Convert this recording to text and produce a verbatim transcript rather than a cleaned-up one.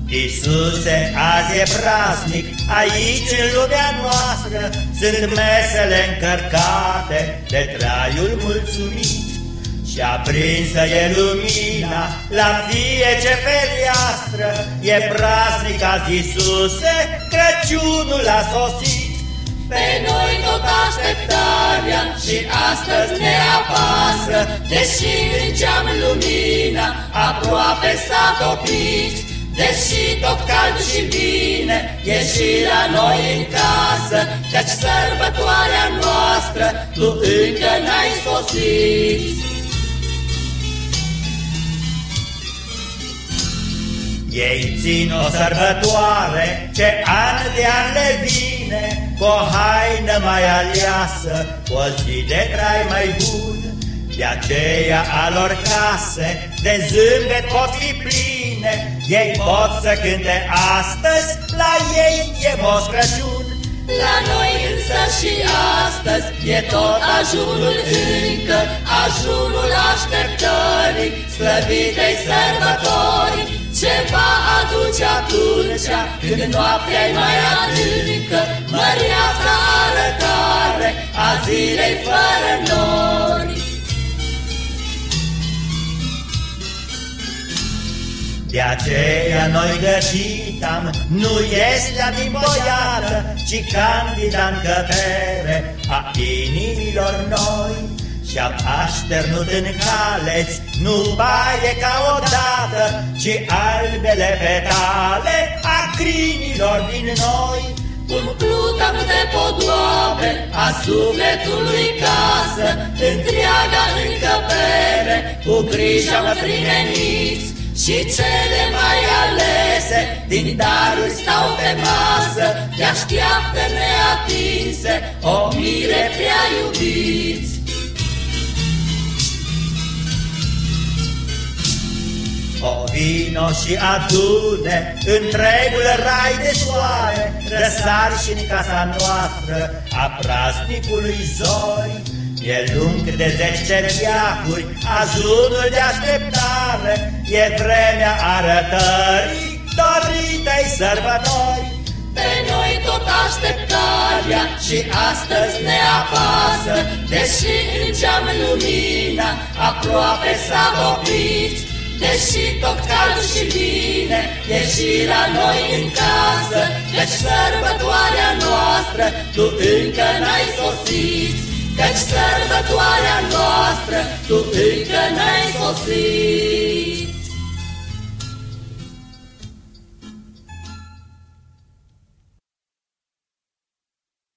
Iisuse, azi e praznic, aici în lumea noastră sunt mesele încărcate de traiul mulțumit. Și aprinsă e lumina la fie ce fereastră, e praznic azi, Iisuse, Crăciunul a sosit. Pe noi tot așteptarea și astăzi ne apasă, deși în geam lumina aproape s-a topit. Deși tot cald și bine e și la noi în casă, căci sărbătoarea noastră tu încă n-ai sosit. Ei țin o sărbătoare ce an de an le vine, cu o haină mai aleasă, cu o zi de trai mai bun. De aceea a lor case de zâmbet pot fi pline, ei pot să cânte astăzi, la ei e Moș Crăciun. La noi însă și astăzi e tot ajunul încă, ajunul așteptării slăvitei sărbători. Ce va aduce atunci când noaptea-i mai adâncă, măreața arătare a zilei fără nori. De aceea noi găsit-am, nu este din boiată, ci candida încăpere a inimilor noi. Și-am așternut în caleți, nu baie ca odată, ci albele petale a crinilor din noi. Cum plutam de podoabe a sufletului casă, întreaga încăpere cu grijă-am primeniți. Și cele mai alese din daruri stau pe masă, te așteaptă neatinse, o mire prea iubiți. O vino și adune întregul rai de soare, răsari și în casa noastră a praznicului zori. E lung de zece veacuri ajunul de așteptare, e vremea arătării doritei sărbători. Pe noi tot așteptarea și astăzi ne apasă, deși în geam lumina aproape s-a topit. Deși tot cald și bine e și la noi în casă, căci sărbătoarea noastră tu încă n-ai sosit. Căci sărbătoarea noastră tu încă n-ai sosit.